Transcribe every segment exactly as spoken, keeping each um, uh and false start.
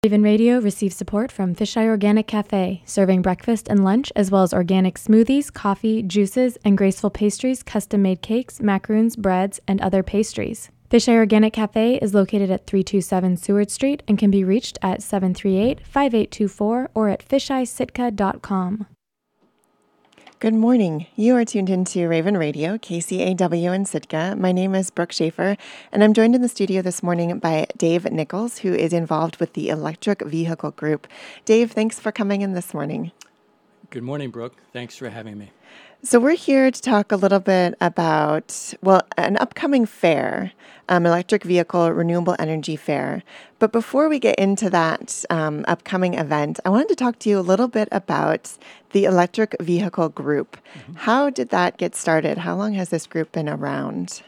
Raven Radio receives support from Fisheye Organic Cafe, serving breakfast and lunch, as well as organic smoothies, coffee, juices, and graceful pastries, custom-made cakes, macaroons, breads, and other pastries. Fisheye Organic Cafe is located at three two seven Seward Street and can be reached at seven three eight, five eight two four or at fisheye sitka dot com. Good morning. You are tuned into Raven Radio, K C A W in Sitka. My name is Brooke Schaefer, and I'm joined in the studio this morning by Dave Nichols, who is involved with the Electric Vehicle Group. Dave, thanks for coming in this morning. Good morning, Brooke. Thanks for having me. So we're here to talk a little bit about, well, an upcoming fair, um, Electric Vehicle Renewable Energy Fair. But before we get into that um, upcoming event, I wanted to talk to you a little bit about the Electric Vehicle Group. Mm-hmm. How did that get started? How long has this group been around?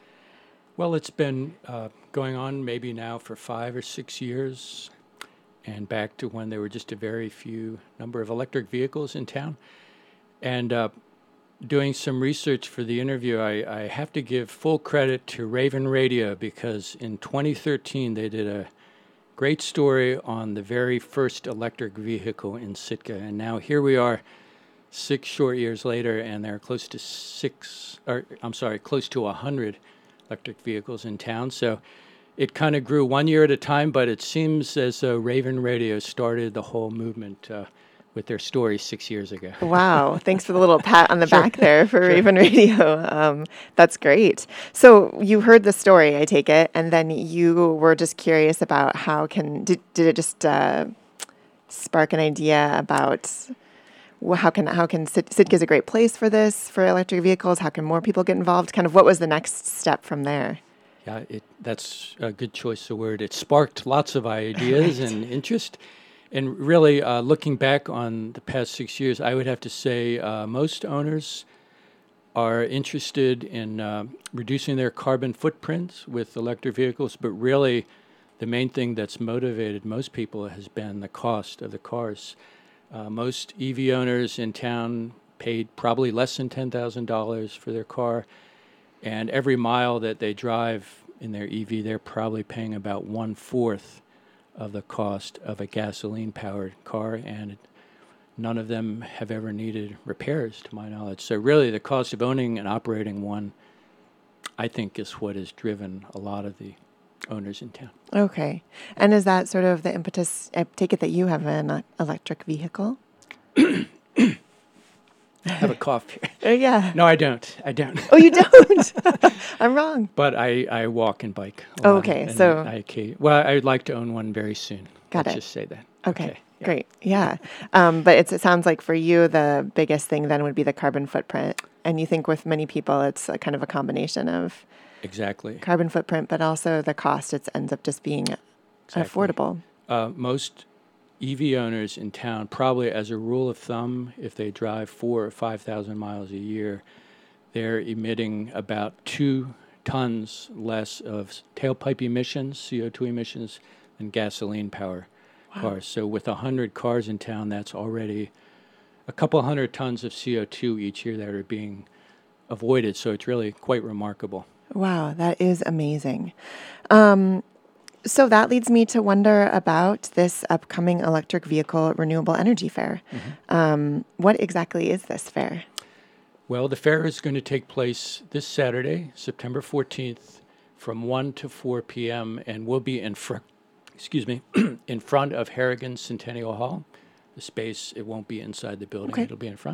Well, it's been uh, going on maybe now for five or six years, and back to when there were just a very few number of electric vehicles in town. And uh, doing some research for the interview, I, I have to give full credit to Raven Radio, because in twenty thirteen they did a great story on the very first electric vehicle in Sitka. And now here we are six short years later, and there are close to six, or I'm sorry, close to a hundred electric vehicles in town. So it kind of grew one year at a time, but it seems as though Raven Radio started the whole movement uh, with their story six years ago. Wow. Thanks for the little pat on the Sure. back there for Sure. Raven Radio. Um, that's great. So you heard the story, I take it, and then you were just curious about how can, did, did it just uh, spark an idea about wh- how can, how can Sit- Sitka is a great place for this, for electric vehicles? How can more people get involved? Kind of what was the next step from there? Yeah, it, that's a good choice of word. It sparked lots of ideas Right. and interest. And really, uh, looking back on the past six years, I would have to say uh, most owners are interested in uh, reducing their carbon footprints with electric vehicles, but really the main thing that's motivated most people has been the cost of the cars. Uh, most E V owners in town paid probably less than ten thousand dollars for their car, and every mile that they drive in their E V, they're probably paying about one-fourth of the cost of a gasoline-powered car, and none of them have ever needed repairs, to my knowledge. So really, the cost of owning and operating one, I think, is what has driven a lot of the owners in town. Okay. And is that sort of the impetus? I take it that you have an uh, electric vehicle? I have a cough here. Oh, yeah. No, I don't. I don't. Oh, you don't? I'm wrong. But I, I walk and bike a Oh, lot, okay, and so- I, I, well, I'd like to own one very soon. Got Let's it. just say that. Okay, yeah. great. Yeah. Um, but it's, it sounds like for you, the biggest thing then would be the carbon footprint. And you think with many people, it's a kind of a combination of Exactly. carbon footprint, but also the cost. It ends up just being Exactly. affordable. Uh, most E V owners in town, probably as a rule of thumb, if they drive four or five thousand miles a year, they're emitting about two tons less of tailpipe emissions, C O two emissions, than gasoline power Wow. cars. So with a hundred cars in town, that's already a couple hundred tons of C O two each year that are being avoided. So it's really quite remarkable. Wow, that is amazing. Um, so that leads me to wonder about this upcoming Electric Vehicle Renewable Energy Fair. Mm-hmm. Um, what exactly is this fair? Well, the fair is going to take place this Saturday, September fourteenth, from one to four p.m., and will be in front, excuse me, in front of Harrigan Centennial Hall. The space, it won't be inside the building, Okay. it'll be in front.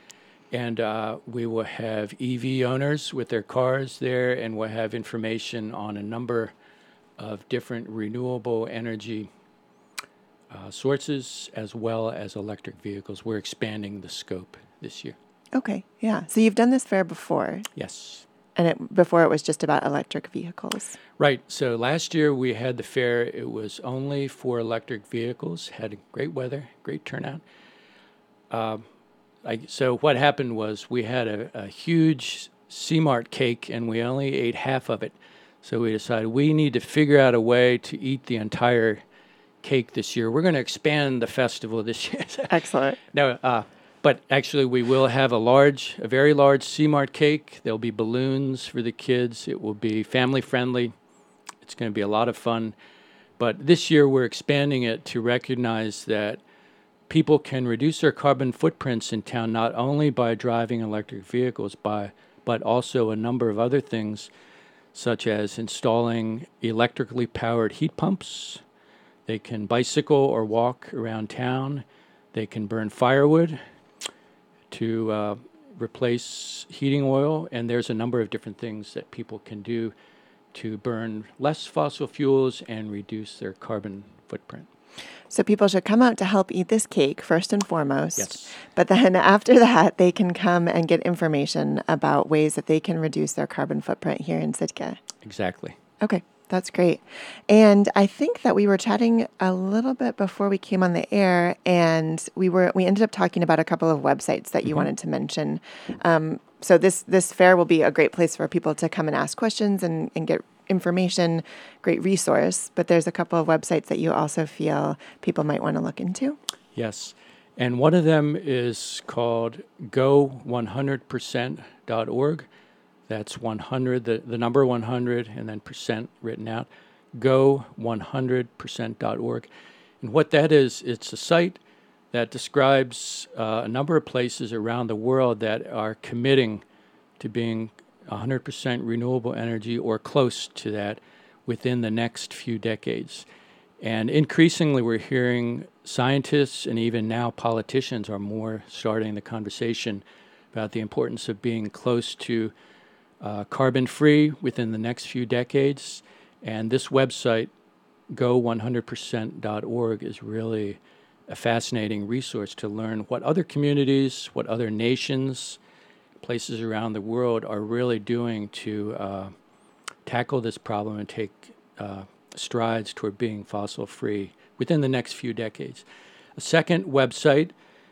And uh, we will have E V owners with their cars there, and we'll have information on a number of different renewable energy uh, sources, as well as electric vehicles. We're expanding the scope this year. Okay, yeah. So you've done this fair before, Yes. and it, before it was just about electric vehicles. Right. So last year we had the fair. It was only for electric vehicles. Had great weather, great turnout. Um, I, so what happened was we had a, a huge C-Mart cake, and we only ate half of it. So we decided we need to figure out a way to eat the entire cake this year. We're going to expand the festival this year. Excellent. No, uh, but actually we will have a large, a very large C-Mart cake. There'll be balloons for the kids. It will be family friendly. It's going to be a lot of fun. But this year we're expanding it to recognize that people can reduce their carbon footprints in town not only by driving electric vehicles, by, but also a number of other things, such as installing electrically powered heat pumps. They can bicycle or walk around town. They can burn firewood to uh, replace heating oil, and there's a number of different things that people can do to burn less fossil fuels and reduce their carbon footprint. So people should come out to help eat this cake first and foremost. Yes. But then after that, they can come and get information about ways that they can reduce their carbon footprint here in Sitka. Exactly. Okay, that's great. And I think that we were chatting a little bit before we came on the air, and we were we ended up talking about a couple of websites that you mm-hmm. wanted to mention. Um, so this this fair will be a great place for people to come and ask questions and, and get information, great resource, but there's a couple of websites that you also feel people might want to look into. Yes. And one of them is called go one hundred percent dot org. That's one hundred, the, the number one hundred, and then percent written out, go one hundred percent dot org. And what that is, it's a site that describes uh, a number of places around the world that are committing to being one hundred percent renewable energy or close to that within the next few decades. And increasingly, we're hearing scientists and even now politicians are more starting the conversation about the importance of being close to uh, carbon-free within the next few decades. And this website, go one hundred percent dot org, is really a fascinating resource to learn what other communities, what other nations, places around the world are really doing to uh, tackle this problem and take uh, strides toward being fossil-free within the next few decades. A second website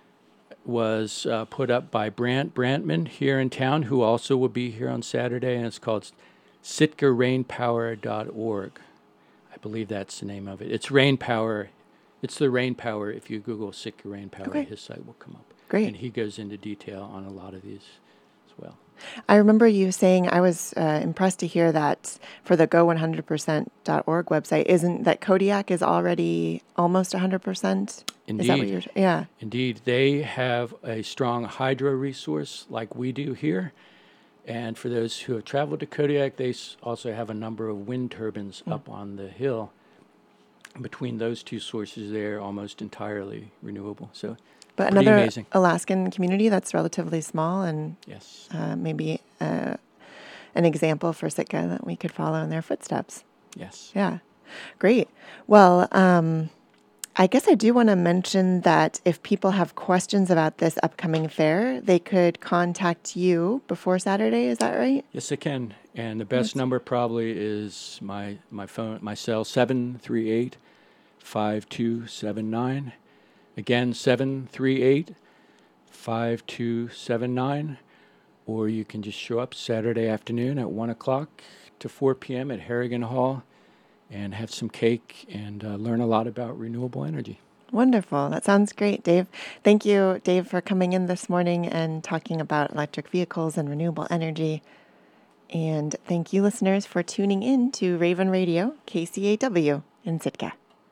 was uh, put up by Brant Brantman here in town, who also will be here on Saturday, and it's called sitka rain power dot org. I believe that's the name of it. It's Rain Power. It's the Rain Power. If you Google Sitka Rain Power, okay. His site will come up. Great. And he goes into detail on a lot of these. Well, I remember you saying, I was uh, impressed to hear that for the go one hundred percent dot org website, isn't that Kodiak is already almost one hundred percent? Indeed. Is that what you're, yeah. Indeed. They have a strong hydro resource like we do here. And for those who have traveled to Kodiak, they also have a number of wind turbines mm. up on the hill. Between those two sources, they're almost entirely renewable. So But Pretty another amazing. Alaskan community that's relatively small and yes. uh, maybe uh, an example for Sitka that we could follow in their footsteps. Yes. Yeah. Great. Well, um, I guess I do want to mention that if people have questions about this upcoming fair, they could contact you before Saturday. Is that right? Yes, I can. And the best yes. number probably is my, my phone, my cell, seven three eight, five two seven nine. Again, seven three eight, five two seven nine, or you can just show up Saturday afternoon at one o'clock to four p.m. at Harrigan Hall and have some cake and uh, learn a lot about renewable energy. Wonderful. That sounds great, Dave. Thank you, Dave, for coming in this morning and talking about electric vehicles and renewable energy. And thank you, listeners, for tuning in to Raven Radio, K C A W in Sitka.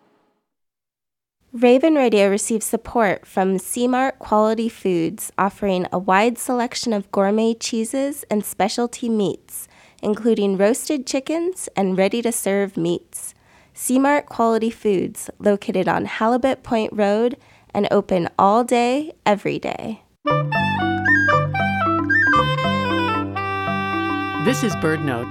Raven Radio receives support from C-Mart Quality Foods, offering a wide selection of gourmet cheeses and specialty meats, including roasted chickens and ready-to-serve meats. C-Mart Quality Foods, located on Halibut Point Road and open all day, every day. This is BirdNote.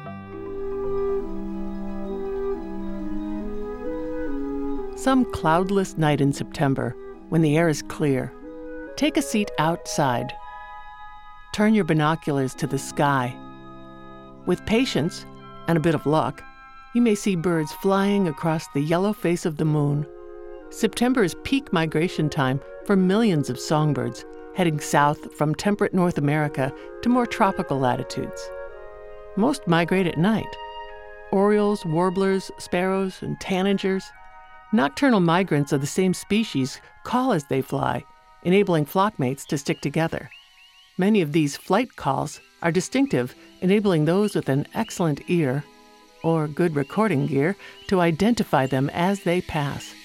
Some cloudless night in September, when the air is clear, take a seat outside. Turn your binoculars to the sky. With patience and a bit of luck, you may see birds flying across the yellow face of the moon. September is peak migration time for millions of songbirds heading south from temperate North America to more tropical latitudes. Most migrate at night. Orioles, warblers, sparrows, and tanagers. Nocturnal migrants of the same species call as they fly, enabling flockmates to stick together. Many of these flight calls are distinctive, enabling those with an excellent ear or good recording gear to identify them as they pass.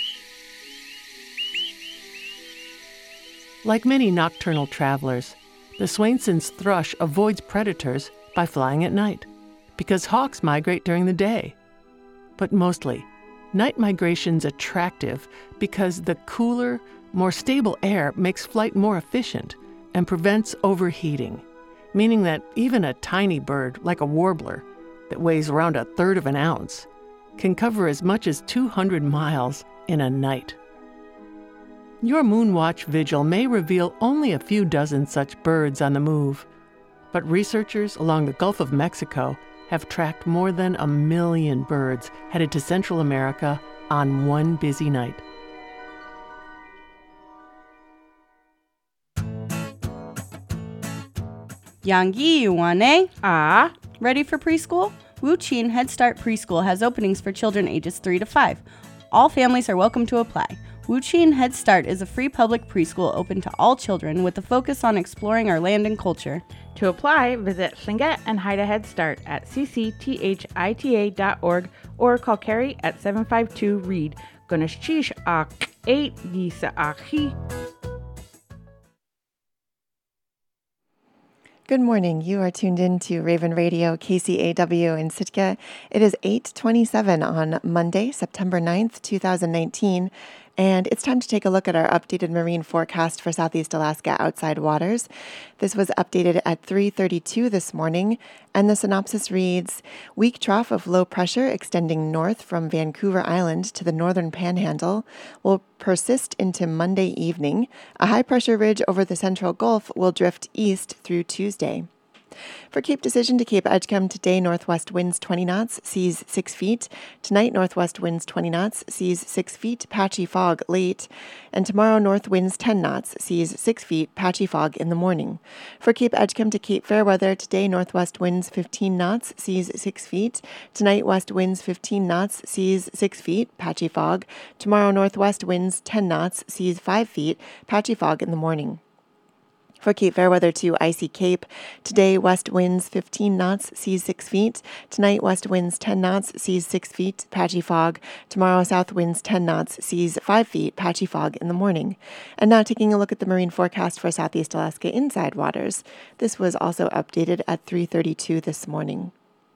Like many nocturnal travelers, the Swainson's thrush avoids predators by flying at night, because hawks migrate during the day. But mostly, night migration's attractive because the cooler, more stable air makes flight more efficient and prevents overheating, meaning that even a tiny bird like a warbler that weighs around a third of an ounce can cover as much as two hundred miles in a night. Your Moonwatch vigil may reveal only a few dozen such birds on the move, but researchers along the Gulf of Mexico have tracked more than a million birds headed to Central America on one busy night. Yangi Yuane. Ah. Ready for preschool? Wuqin Head Start Preschool has openings for children ages three to five. All families are welcome to apply. Wuqin Head Start is a free public preschool open to all children with a focus on exploring our land and culture. To apply, visit Tlingit and Haida Head Start at c c t h i t a dot org or call Carrie at seven five two read. Gunashish ak eight yisa akhi. Good morning. You are tuned in to Raven Radio, K C A W in Sitka. It is eight twenty-seven on Monday, September ninth, twenty nineteen, and it's time to take a look at our updated marine forecast for Southeast Alaska outside waters. This was updated at three thirty-two this morning, and the synopsis reads, weak trough of low pressure extending north from Vancouver Island to the northern panhandle will persist into Monday evening. A high-pressure ridge over the central Gulf will drift east through Tuesday. For Cape Decision to Cape Edgecombe today, northwest winds twenty knots, seas six feet. Tonight, northwest winds twenty knots, seas six feet, patchy fog late. And tomorrow, north winds ten knots, seas six feet, patchy fog in the morning. For Cape Edgecombe to Cape Fairweather today, northwest winds fifteen knots, seas six feet. Tonight, west winds fifteen knots, seas six feet, patchy fog. Tomorrow, northwest winds ten knots, seas five feet, patchy fog in the morning. For Cape Fairweather to Icy Cape, today west winds fifteen knots, seas six feet. Tonight west winds ten knots, seas six feet, patchy fog. Tomorrow south winds ten knots, seas five feet, patchy fog in the morning. And now taking a look at the marine forecast for Southeast Alaska inside waters. This was also updated at three thirty-two this morning.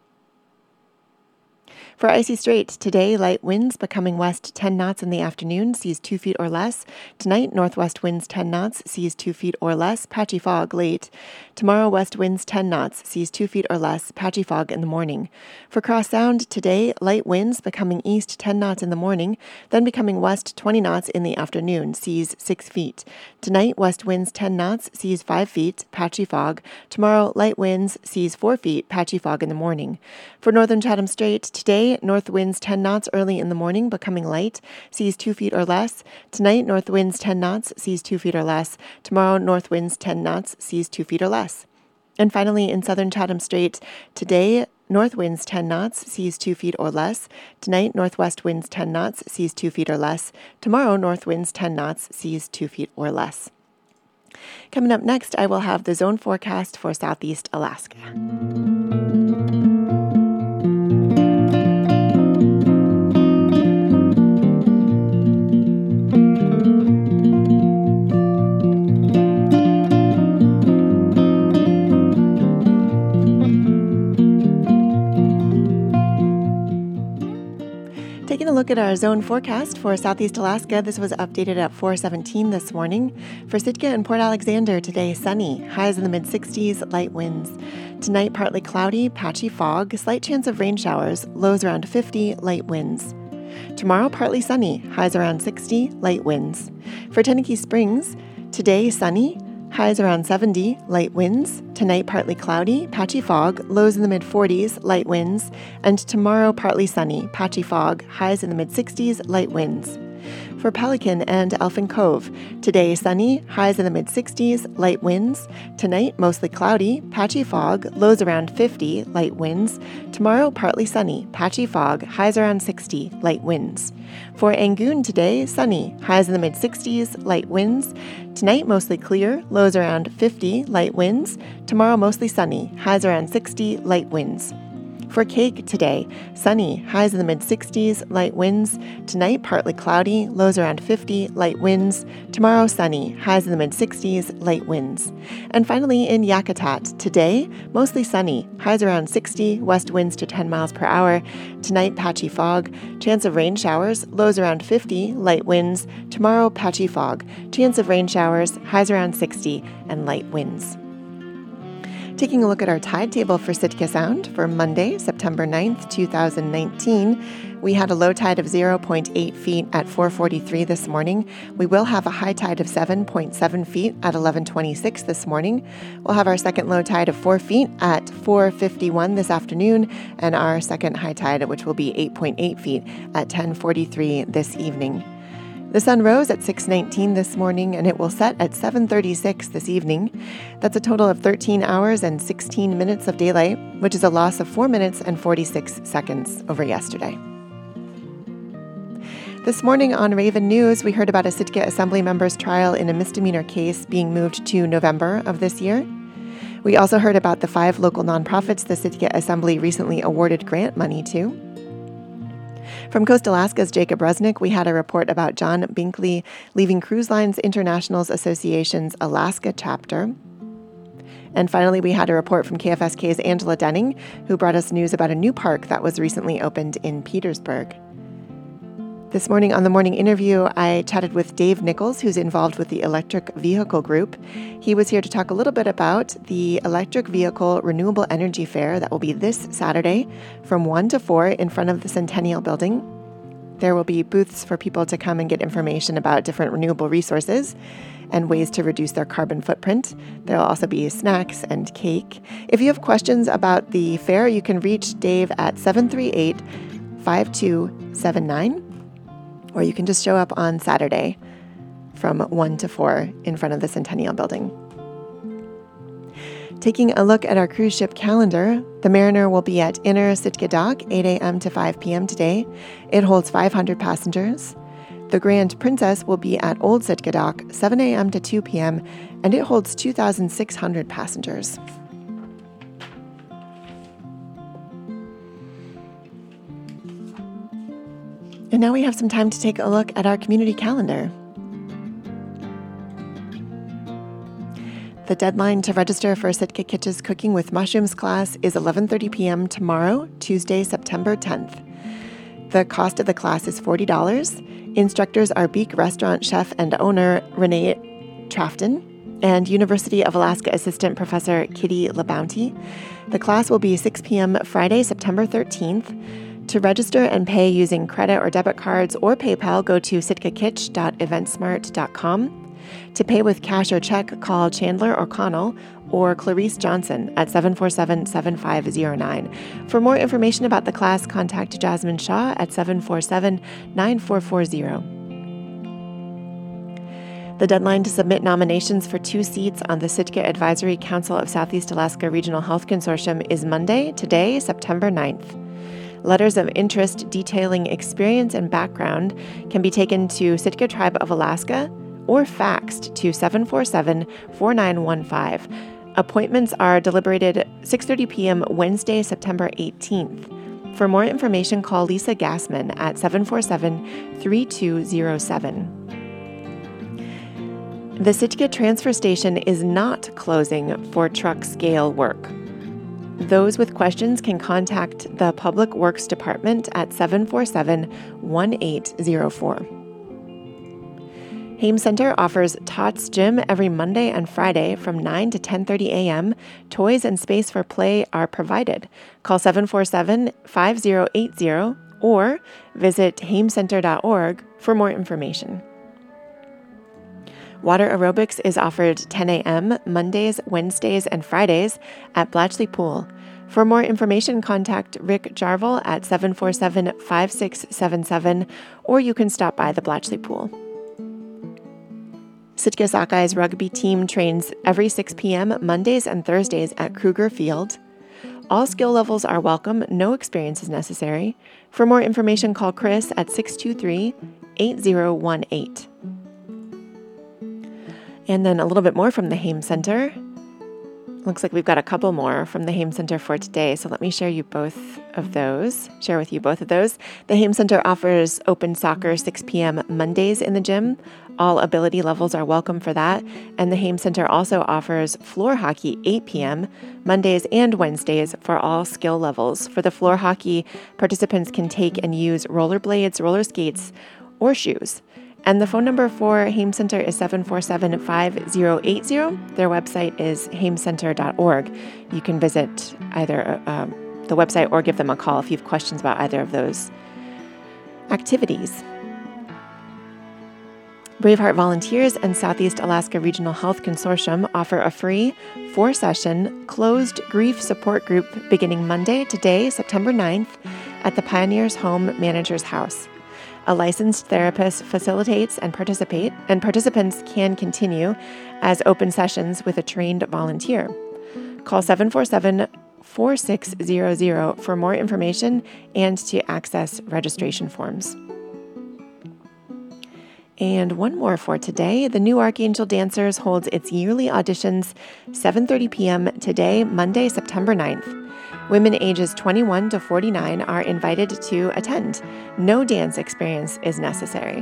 For Icy Strait, today, light winds becoming west ten knots in the afternoon, seas two feet or less. Tonight, northwest winds ten knots, seas two feet or less, patchy fog late. Tomorrow, west winds ten knots, seas two feet or less, patchy fog in the morning. For Cross Sound, today, light winds becoming east ten knots in the morning, then becoming west twenty knots in the afternoon, seas six feet. Tonight, west winds ten knots, seas five feet, patchy fog. Tomorrow, light winds, seas four feet, patchy fog in the morning. For Northern Chatham Strait, today, north winds ten knots early in the morning, becoming light, seas two feet or less. Tonight, north winds ten knots, seas two feet or less. Tomorrow, north winds ten knots, seas two feet or less. And finally, in Southern Chatham Strait, today, north winds ten knots, seas two feet or less. Tonight, northwest winds ten knots, seas two feet or less. Tomorrow, north winds ten knots, seas two feet or less. Coming up next, I will have the zone forecast for Southeast Alaska. Taking a look at our zone forecast for Southeast Alaska, this was updated at four seventeen this morning. For Sitka and Port Alexander, today sunny, highs in the mid sixties, light winds. Tonight partly cloudy, patchy fog, slight chance of rain showers, lows around fifty, light winds. Tomorrow partly sunny, highs around sixty, light winds. For Tenakee Springs, today sunny, highs around seventy, light winds. Tonight, partly cloudy, patchy fog, lows in the mid forties, light winds. And tomorrow, partly sunny, patchy fog, highs in the mid sixties, light winds. For Pelican and Elfin Cove, today sunny, highs in the mid sixties, light winds. Tonight, mostly cloudy, patchy fog, lows around fifty, light winds. Tomorrow, partly sunny, patchy fog, highs around sixty, light winds. For Angoon today, sunny, highs in the mid sixties, light winds. Tonight, mostly clear, lows around fifty, light winds. Tomorrow, mostly sunny, highs around sixty, light winds. For Cake today, sunny, highs in the mid-sixties, light winds. Tonight, partly cloudy, lows around fifty, light winds. Tomorrow, sunny, highs in the mid-sixties, light winds. And finally, in Yakutat, today, mostly sunny, highs around sixty, west winds to ten miles per hour. Tonight, patchy fog, chance of rain showers, lows around fifty, light winds. Tomorrow, patchy fog, chance of rain showers, highs around sixty, and light winds. Taking a look at our tide table for Sitka Sound for Monday, September ninth, two thousand nineteen, we had a low tide of zero point eight feet at four forty-three this morning. We will have a high tide of seven point seven feet at eleven twenty-six this morning. We'll have our second low tide of four feet at four fifty-one this afternoon, and our second high tide, which will be eight point eight feet at ten forty-three this evening. The sun rose at six nineteen this morning, and it will set at seven thirty-six this evening. That's a total of thirteen hours and sixteen minutes of daylight, which is a loss of four minutes and forty-six seconds over yesterday. This morning on Raven News, we heard about a Sitka Assembly member's trial in a misdemeanor case being moved to November of this year. We also heard about the five local nonprofits the Sitka Assembly recently awarded grant money to. From Coast Alaska's Jacob Resnick, we had a report about John Binkley leaving Cruise Lines International's Association's Alaska chapter. And finally, we had a report from K F S K's Angela Denning, who brought us news about a new park that was recently opened in Petersburg. This morning on the morning interview, I chatted with Dave Nichols, who's involved with the Electric Vehicle Group. He was here to talk a little bit about the Electric Vehicle Renewable Energy Fair that will be this Saturday from one to four in front of the Centennial Building. There will be booths for people to come and get information about different renewable resources and ways to reduce their carbon footprint. There will also be snacks and cake. If you have questions about the fair, you can reach Dave at seven three eight, five two seven nine. Or you can just show up on Saturday from one to four in front of the Centennial Building. Taking a look at our cruise ship calendar, the Mariner will be at Inner Sitka Dock eight a.m. to five p.m. today. It holds five hundred passengers. The Grand Princess will be at Old Sitka Dock seven a.m. to two p.m. and it holds two thousand six hundred passengers. And now we have some time to take a look at our community calendar. The deadline to register for Sitka Kitsch's Cooking with Mushrooms class is eleven thirty p.m. tomorrow, Tuesday, September tenth. The cost of the class is forty dollars. Instructors are Beak Restaurant chef and owner Renee Trafton and University of Alaska Assistant Professor Kitty LaBounty. The class will be six p.m. Friday, September thirteenth. To register and pay using credit or debit cards or PayPal, go to sitka kitsch dot eventsmart dot com. To pay with cash or check, call Chandler O'Connell or Clarice Johnson at seven four seven, seven five zero nine. For more information about the class, contact Jasmine Shaw at seven four seven, nine four four zero. The deadline to submit nominations for two seats on the Sitka Advisory Council of Southeast Alaska Regional Health Consortium is Monday, today, September ninth. Letters of interest detailing experience and background can be taken to Sitka Tribe of Alaska or faxed to seven four seven, four nine one five. Appointments are deliberated six thirty p.m. Wednesday, September eighteenth. For more information, call Lisa Gassman at seven four seven, three two zero seven. The Sitka Transfer Station is not closing for truck scale work. Those with questions can contact the Public Works Department at seven four seven, one eight zero four. Haim Center offers Tots Gym every Monday and Friday from nine to ten thirty a.m. Toys and space for play are provided. Call seven four seven, five zero eight zero or visit haim center dot org for more information. Water aerobics is offered ten a.m. Mondays, Wednesdays, and Fridays at Blatchley Pool. For more information, contact Rick Jarvel at seven four seven, five six seven seven, or you can stop by the Blatchley Pool. Sitka Sockeyes rugby team trains every six p.m. Mondays and Thursdays at Kruger Field. All skill levels are welcome. No experience is necessary. For more information, call Chris at six two three, eight zero one eight. And then a little bit more from the Haim Center. Looks like we've got a couple more from the Haim Center for today, so let me share you both of those, share with you both of those. The Haim Center offers open soccer six p.m. Mondays in the gym. All ability levels are welcome for that. And the Haim Center also offers floor hockey eight p.m. Mondays and Wednesdays for all skill levels. For the floor hockey, participants can take and use rollerblades, roller skates, or shoes. And the phone number for Haim Center is seven four seven, five zero eight zero. Their website is haim center dot org. You can visit either uh, the website or give them a call if you have questions about either of those activities. Braveheart Volunteers and Southeast Alaska Regional Health Consortium offer a free four-session closed grief support group beginning Monday, today, September ninth, at the Pioneers Home Manager's House. A licensed therapist facilitates and participate, and participants can continue as open sessions with a trained volunteer. Call seven four seven, four six zero zero for more information and to access registration forms. And one more for today. The New Archangel Dancers holds its yearly auditions seven thirty p.m. today, Monday, September ninth. Women ages twenty-one to forty-nine are invited to attend. No dance experience is necessary.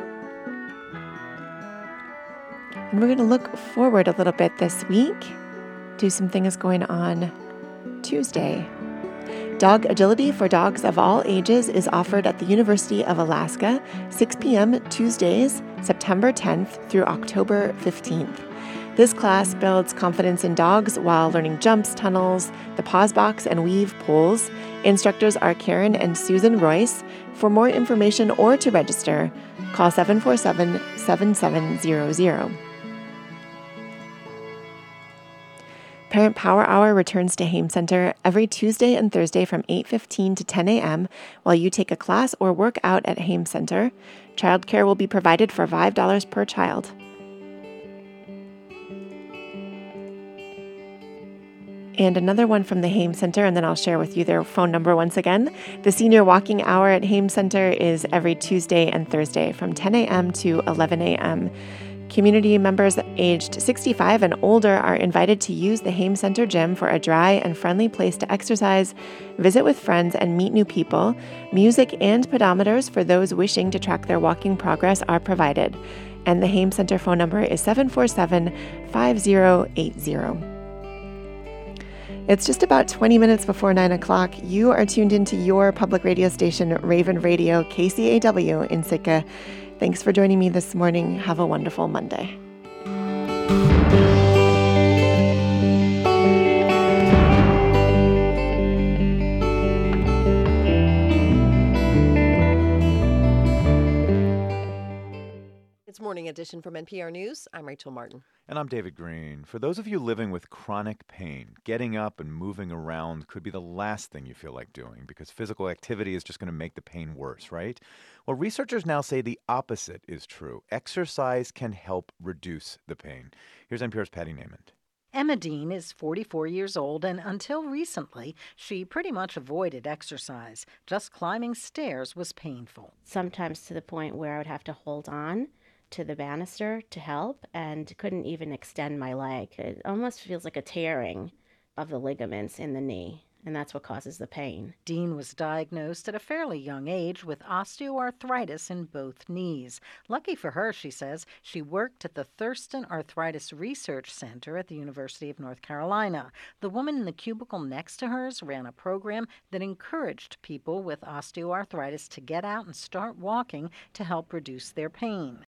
And we're going to look forward a little bit this week, do some things going on Tuesday. Dog Agility for dogs of all ages is offered at the University of Alaska, six p.m. Tuesdays, September tenth through October fifteenth. This class builds confidence in dogs while learning jumps, tunnels, the pause box, and weave pulls. Instructors are Karen and Susan Royce. For more information or to register, call seven four seven, seven seven zero zero. Parent Power Hour returns to Haim Center every Tuesday and Thursday from eight fifteen to ten a.m. while you take a class or work out at Haim Center. Childcare will be provided for five dollars per child. And another one from the Haim Center, and then I'll share with you their phone number once again. The Senior Walking Hour at Haim Center is every Tuesday and Thursday from ten a.m. to eleven a.m. Community members aged sixty-five and older are invited to use the Haim Center gym for a dry and friendly place to exercise, visit with friends, and meet new people. Music and pedometers for those wishing to track their walking progress are provided. And the Haim Center phone number is seven four seven, five zero eight zero. It's just about twenty minutes before nine o'clock. You are tuned into your public radio station, Raven Radio, K C A W in Sitka. Thanks for joining me this morning. Have a wonderful Monday. It's Morning Edition from N P R News. I'm Rachel Martin. And I'm David Green. For those of you living with chronic pain, getting up and moving around could be the last thing you feel like doing because physical activity is just going to make the pain worse, right? Well, researchers now say the opposite is true. Exercise can help reduce the pain. Here's N P R's Patty Nament. Emma Dean is forty-four years old, and until recently, she pretty much avoided exercise. Just climbing stairs was painful. Sometimes to the point where I would have to hold on to the banister to help and couldn't even extend my leg. It almost feels like a tearing of the ligaments in the knee, and that's what causes the pain. Dean was diagnosed at a fairly young age with osteoarthritis in both knees. Lucky for her, she says, she worked at the Thurston Arthritis Research Center at the University of North Carolina. The woman in the cubicle next to hers ran a program that encouraged people with osteoarthritis to get out and start walking to help reduce their pain.